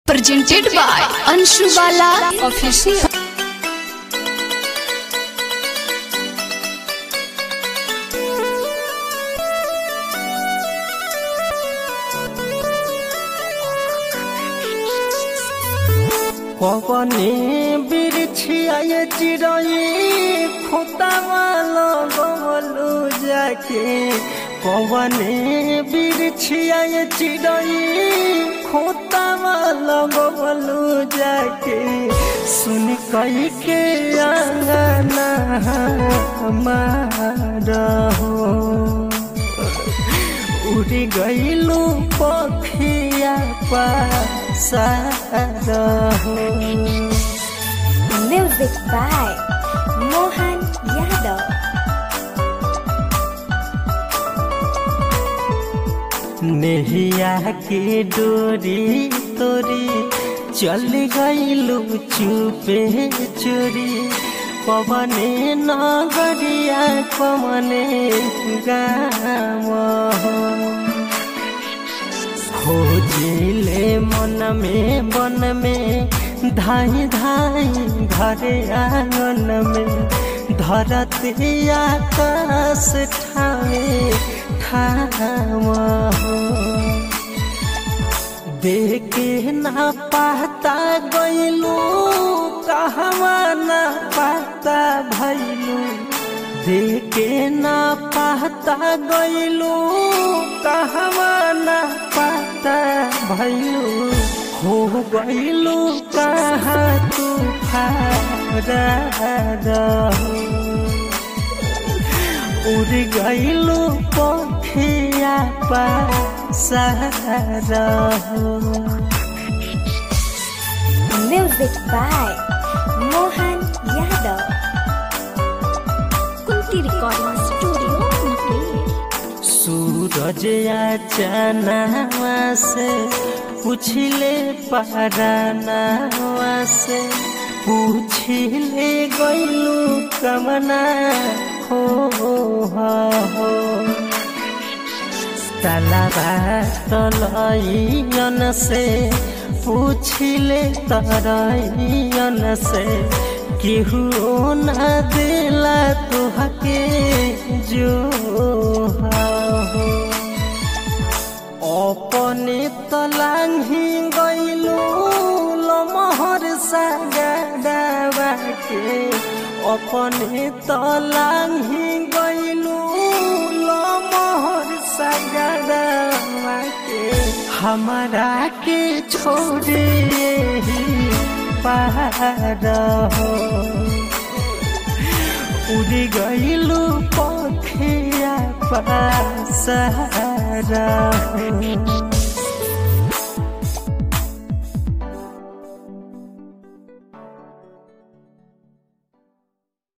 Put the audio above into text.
presented by Anshu Bala Official. पवने बिरछिया चिड़ई खोता लगलू जाके पवने बिरछिया चिड़ई खोता लगलू जाके सुन कई के आंगना हमारा हो उड़ गईलू पखिया पासारा हो। Music by Mohan Yadav. नेहिया के डोरी तोरी चल गईलू चुपे चोरी पवने नगरिया पवने गाँव खोजिले मन में बन में धाई धाई घरे आंगन में धरती आकाश ठावे ठाव देखे ना पाता गईलू कहवा ना पाता भैलू देखे ना पाता गईलू कहवा ना पाता भैलू हो गईलू कहाँ तू उड़ गईलू पखिया पासारा हो। Music by Mohan Yadav. Kunti Recording Studio, Munger. सूरज चनावा से पूछले परानावा से पूछले गईलू कमना हो तलाबा तलैयन से पूछले तरैयन से केहू ना दिला तुहके जो अपने तलांघी गईलू लमहर सागदावा के अपने तलांघी गईलू लमहर सागदावा के हमारा के छोड़े पहाड़ हो उड़ गईलू पखिया पासारा हो।